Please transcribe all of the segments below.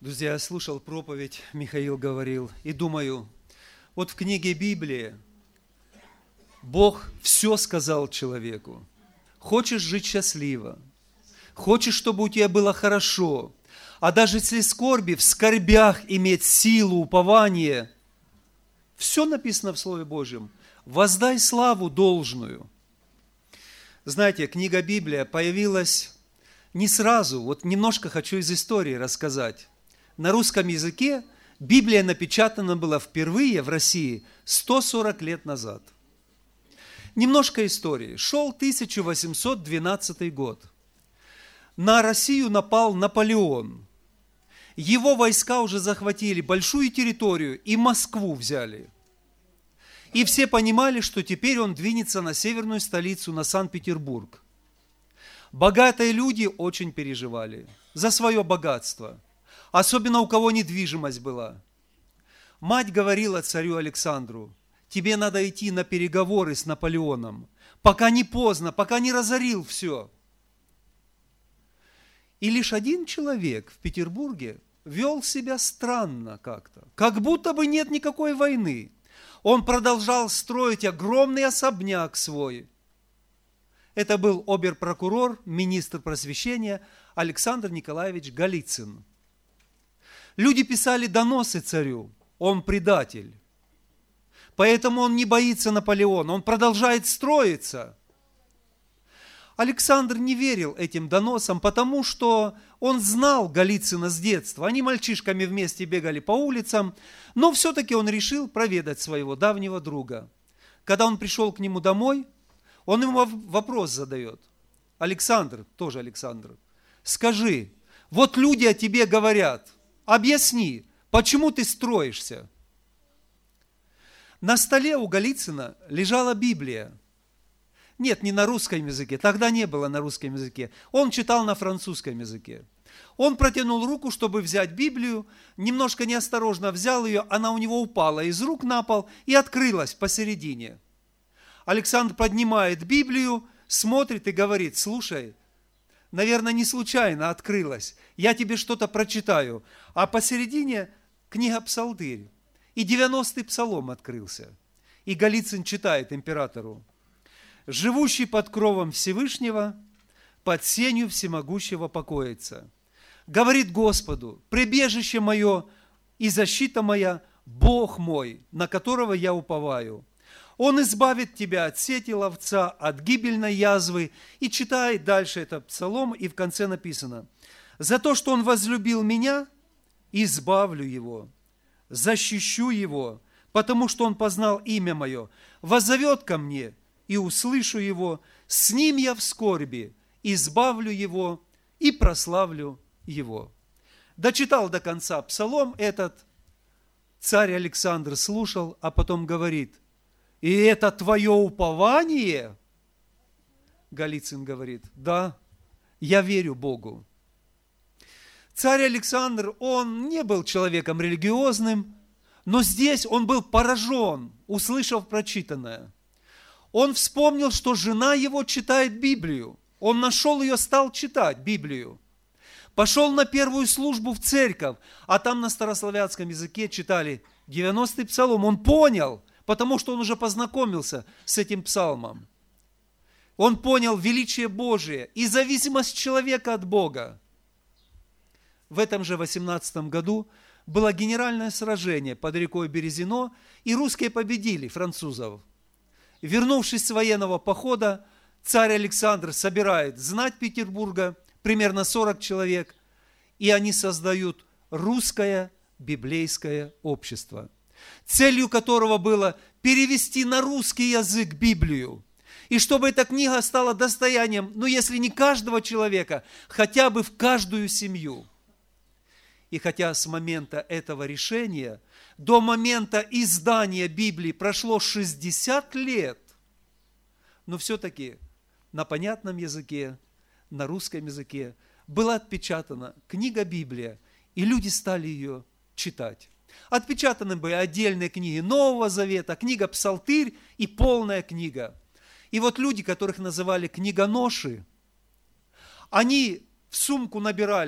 Друзья, я слушал проповедь, Михаил говорил, и думаю, вот в книге Библии Бог все сказал человеку. Хочешь жить счастливо, хочешь, чтобы у тебя было хорошо, а даже если скорби, в скорбях иметь силу, упование, все написано в Слове Божьем. Воздай славу должную. Знаете, книга Библия появилась не сразу, вот немножко хочу из истории рассказать. На русском языке Библия напечатана была впервые в России 140 лет назад. Немножко истории. Шел 1812 год. На Россию напал Наполеон. Его войска уже захватили большую территорию и Москву взяли. И все понимали, что теперь он двинется на северную столицу, на Санкт-Петербург. Богатые люди очень переживали за свое богатство. Особенно у кого недвижимость была. Мать говорила царю Александру: тебе надо идти на переговоры с Наполеоном, пока не поздно, пока не разорил все. И лишь один человек в Петербурге вел себя странно как-то, как будто бы нет никакой войны. Он продолжал строить огромный особняк свой. Это был обер-прокурор, министр просвещения Александр Николаевич Голицын. Люди писали доносы царю, он предатель. Поэтому он не боится Наполеона, он продолжает строиться. Александр не верил этим доносам, потому что он знал Голицына с детства. Они мальчишками вместе бегали по улицам, но все-таки он решил проведать своего давнего друга. Когда он пришел к нему домой, он ему вопрос задает. Александр, тоже Александр, скажи, вот люди о тебе говорят, объясни, почему ты строишься? На столе у Голицына лежала Библия. Нет, не на русском языке, тогда не было на русском языке. Он читал на французском языке. Он протянул руку, чтобы взять Библию, немножко неосторожно взял ее, она у него упала из рук на пол и открылась посередине. Александр поднимает Библию, смотрит и говорит: слушай, наверное, не случайно открылась, я тебе что-то прочитаю. А посередине книга Псалтырь, и 90-й псалом открылся. И Голицын читает императору: «Живущий под кровом Всевышнего, под сенью всемогущего покоится. Говорит Господу: прибежище мое и защита моя, Бог мой, на которого я уповаю. Он избавит тебя от сети ловца, от гибельной язвы». И читает дальше этот псалом, и в конце написано: «За то, что он возлюбил меня, избавлю его, защищу его, потому что он познал имя мое, воззовет ко мне, и услышу его, с ним я в скорби, избавлю его и прославлю его». Дочитал до конца псалом этот, царь Александр слушал, а потом говорит: «И это твое упование?» Голицын говорит: «Да, я верю Богу». Царь Александр, он не был человеком религиозным, но здесь он был поражен, услышав прочитанное. Он вспомнил, что жена его читает Библию. Он нашел ее, стал читать Библию. Пошел на первую службу в церковь, а там на старославянском языке читали 90-й псалом. Он понял, потому что он уже познакомился с этим псалмом. Он понял величие Божие и зависимость человека от Бога. В этом же 18 году было генеральное сражение под рекой Березино, и русские победили французов. Вернувшись с военного похода, царь Александр собирает знать Петербурга, примерно 40 человек, и они создают русское библейское общество, целью которого было перевести на русский язык Библию, и чтобы эта книга стала достоянием, если не каждого человека, хотя бы в каждую семью. И хотя с момента этого решения до момента издания Библии прошло 60 лет, но все-таки на понятном языке, на русском языке была отпечатана книга Библия, и люди стали ее читать. Отпечатаны были отдельные книги Нового Завета, книга Псалтырь и полная книга. И вот люди, которых называли книгоноши, они в сумку набирали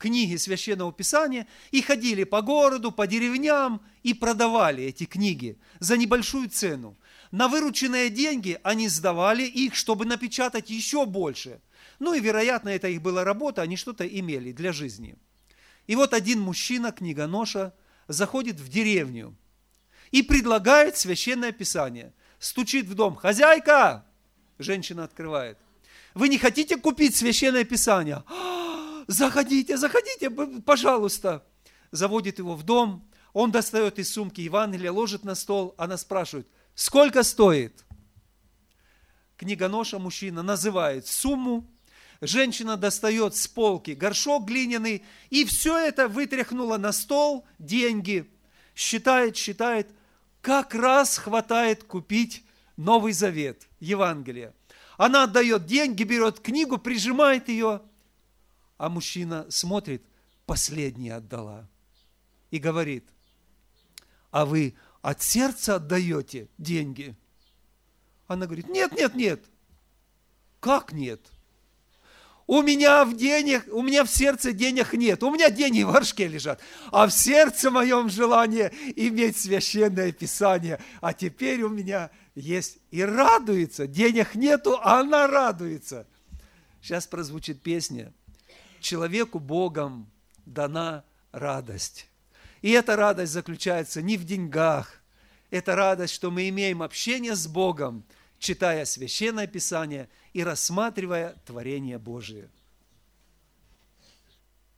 книги Священного Писания и ходили по городу, по деревням и продавали эти книги за небольшую цену. На вырученные деньги они сдавали их, чтобы напечатать еще больше. Ну и, вероятно, это их была работа, они что-то имели для жизни. И вот один мужчина, книгоноша, заходит в деревню и предлагает Священное Писание. Стучит в дом: «Хозяйка!» Женщина открывает. «Вы не хотите купить Священное Писание?» «Заходите, заходите, пожалуйста!» Заводит его в дом, он достает из сумки Евангелие, ложит на стол, она спрашивает: «Сколько стоит?» Книгоноша, мужчина, называет сумму, женщина достает с полки горшок глиняный, и все это вытряхнула на стол, деньги, считает, как раз хватает купить Новый Завет, Евангелие. Она отдает деньги, берет книгу, прижимает ее, а мужчина смотрит: последнее отдала. И говорит: «А вы от сердца отдаете деньги?» Она говорит: «Нет, нет, нет». «Как нет? У меня в сердце денег нет, у меня деньги в горшке лежат, а в сердце моем желание иметь Священное Писание, а теперь у меня есть». И радуется, денег нету, а она радуется. Сейчас прозвучит песня: «Человеку Богом дана радость». И эта радость заключается не в деньгах, это радость, что мы имеем общение с Богом, читая Священное Писание и рассматривая творение Божие.